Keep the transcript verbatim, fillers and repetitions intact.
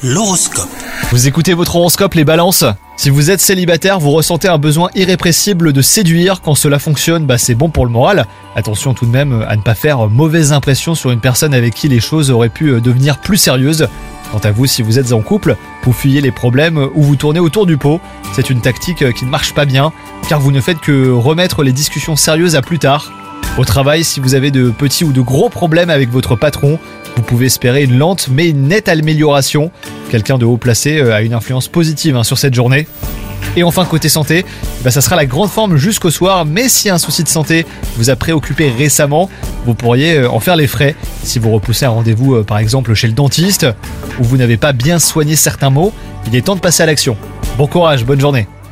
L'horoscope. Vous écoutez votre horoscope les balances ? Si vous êtes célibataire, vous ressentez un besoin irrépressible de séduire. Quand cela fonctionne, bah c'est bon pour le moral. Attention tout de même à ne pas faire mauvaise impression sur une personne avec qui les choses auraient pu devenir plus sérieuses. Quant à vous, si vous êtes en couple, vous fuyez les problèmes ou vous tournez autour du pot. C'est une tactique qui ne marche pas bien, car vous ne faites que remettre les discussions sérieuses à plus tard. Au travail, si vous avez de petits ou de gros problèmes avec votre patron, vous pouvez espérer une lente mais une nette amélioration. Quelqu'un de haut placé a une influence positive hein, sur cette journée. Et enfin, côté santé, bah, ça sera la grande forme jusqu'au soir, mais si un souci de santé vous a préoccupé récemment, vous pourriez en faire les frais. Si vous repoussez un rendez-vous euh, par exemple chez le dentiste, ou vous n'avez pas bien soigné certains maux, il est temps de passer à l'action. Bon courage, bonne journée.